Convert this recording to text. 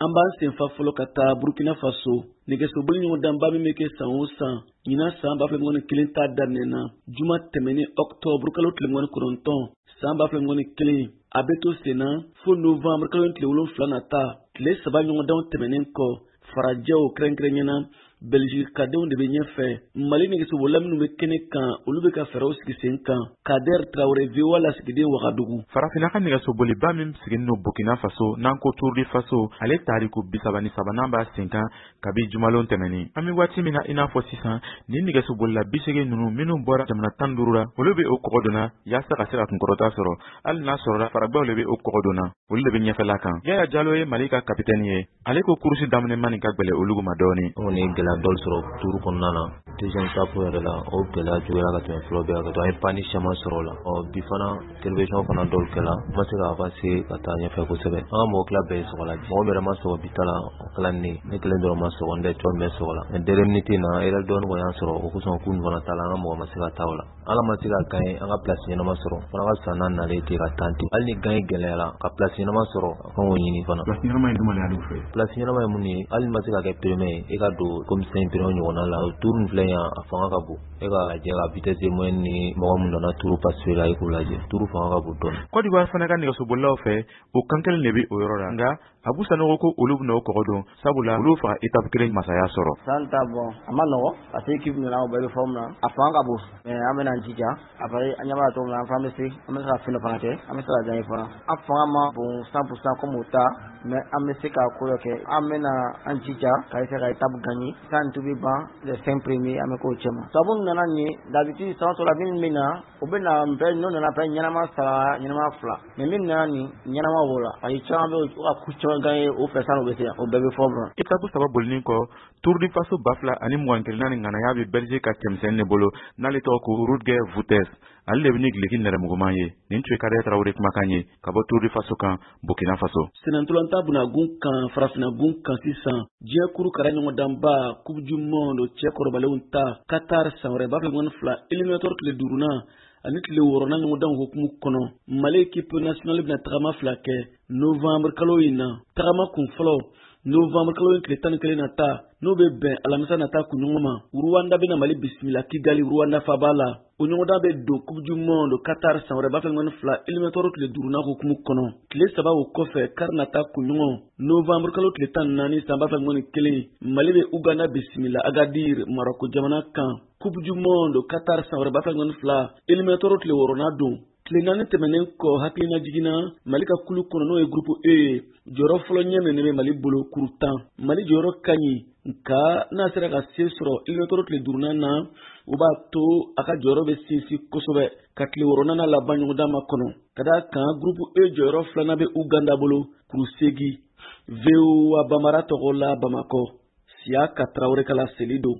an b'an senfa fɔlɔ ka taa Burkina Faso. Nɛgɛsoboli ɲɔgɔndanba min bɛ kɛ san o san ɲinan san 2021 ta daminɛna juma tɛmɛnen octobre kalo tile 29 san 2021 a bɛ to sen na fo novembre kalo tile 7 nata tile 3 ɲɔgɔndanw tɛmɛnen kɔ farajɛw kɛrɛnkɛrɛnɲɛna Belgique kadenw de bɛ ɲɛfɛ Mali nɛgɛsobolila minnu bɛ kɛnɛ kan olu bɛ ka fɛɛrɛw sigi sen kan Kader Traoré VOA lasigiden Wagadugu. Farafina ka nɛgɛsoboliba min sigilen no Burkina Faso n'an ko Tour du Faso ale tariku 33 b'a sen kan kabi jumalon tɛmɛnen. An bɛ waati min na i n'a fɔ sisan ni nɛgɛsobolila 80 ninnu minnu bɔra jamana 12 la olu bɛ o kɔgɔdonna yaasa ka se ka kunkɔrɔta sɔrɔ hali n'a sɔrɔla faragbaw de bɛ o kɔgɔdonna olu de bɛ ɲɛfɛla kan. Yaya Jalo ye Mali ka kapitɛni ye ale ko kurusi daminɛ man ka gbɛlɛ olugu ma dɔɔni. Dɔl sɔrɔ turu kɔnɔna na deuxième étape yɛrɛ la o gɛlɛya juguya ka tɛmɛ fɔlɔ bɛɛ kan an ye pani caman sɔrɔ o la bi fana télévision fana dɔw kɛla ma se ka avancer ka taa ɲɛfɛ kosɛbɛ an ka mɔgɔ tila bɛɛ ye sɔgɔla mɔgɔ yɛrɛ ma sɔgɔ bi ta la o kɛla ne kelen dɔrɔn ma sɔgɔ n tɛ tɔn bɛɛ sɔgɔ la mais dernière minute na yɛrɛ dɔɔni kɔni y'an sɔrɔ o kosɔn k'u fana ta la an ka mɔgɔ ma se ka taa o la ala ma se ka gagner an ka place ɲɛnama sɔrɔ fana ka san naani nalen ten ka tenter hali ni gagner gɛlɛyara ka place ɲɛnama sɔrɔ a kan k'o ɲini fana place ɲɛnama ye dumuni y'ale fɛ place ɲɛnama ye mun ye hali ma se ka kɛ premier e ka don comme Saint-Pierre ɲɔgɔnna la o tour in filɛ yan a fanga ka bon e ka lajɛ ka vitesse moyenne ni mɔgɔ min nana tour passer la e k'o lajɛ tour fanga ka bon dɔɔni. Côte d'Ivoire fana ka nɛgɛsobolilaw fɛ o kan kelen de bɛ o yɔrɔ la nka Abu Sanogo ko olu bɛna o kɔgɔ don sabula olu faga étape kelen masaya sɔrɔ. San ta bon a ma nɔgɔ parce que équipe nana o bɛɛ bɛ forme na a fanga ka bon mais an bɛna an jija après an ɲɛ b'a tɔ min na an fana bɛ se an bɛ se ka fɛn dɔ fana kɛ an bɛ se ka gagner fana an fanga ma bon 100% comme o ta mais an bɛ se ka ko dɔ kɛ an bɛna an jija ka essayer ka étape gagner san tubi ban les 5 premiers an bɛ k'o cɛ ma sabu nana ni d'habitude san sɔrɔ min bɛ na o bɛ na bɛɛ n'o nana bɛɛ ɲɛnama 3 ɲɛnama 2 mais min nana ni ɲɛnama b'o la a ye caman bɛ o ka ku caman gagner o fɛ san o bɛ se o bɛɛ bɛ forme na. Étape 3 bolinin kɔ Tour du Faso 2024 ni ŋanaya bɛ Belgique ka cɛmisɛnnin de bolo n'ale tɔgɔ ko Rutger Wouters ale de bɛ ni gileki nɛrɛmuguman ye nin tun ye Kader Traoré kumakan ye ka bɔ Tour du Faso kan Burkina Faso. Senatolanta bunagun kan farafinagun kan sisan diɲɛ kuru kara ɲɔgɔndanba Coupe du Monde cɛ kɔrɔbalenw ta Qatar san wɛrɛ 2022 éliminatoire tile 5nan ani tile 6nan ɲɔgɔndan hukumu kɔnɔ Mali équipe nationale bɛna tagama 2 kɛ novembre kalo in na tagama kun fɔlɔ novembre kalo in tile 11 nata n'o bɛ bɛn alamisa nata kunɲɔgɔn ma Rwanda bɛna Mali bisimila Kigali Rwanda faba la o ɲɔgɔndan bɛ don Coupe du Monde Qatar san wɛrɛ 2022 éliminatoire tile 5nan hukumu kɔnɔ tile 3 o kɔfɛ kari nata kunɲɔgɔn novembre kalo tile 14 san 2021 Mali bɛ Uganda bisimila Agadir Maroc jamana kan Coupe du Monde Qatar san wɛrɛ 2022 éliminatoire tile 6nan don tile 4 tɛmɛnen kɔ hakilina jiginna Mali ka kulu kɔnɔ n'o ye groupe E jɔyɔrɔ fɔlɔ ɲɛmɛ bɛ Mali bolo kuru 10 Mali jɔyɔrɔ ka ɲi nka n'a sera ka se sɔrɔ éliminatoire tile 5nan na o b'a to a ka jɔyɔrɔ bɛ sinsin kosɛbɛ ka tile 6nan laban ɲɔgɔndan ma kɔnɔ ka d'a kan groupe E jɔyɔrɔ 2nan bɛ Uganda bolo kuru 8 VOA Bambara tɔgɔ la Bamakɔ Siaka Traoré kala seli don.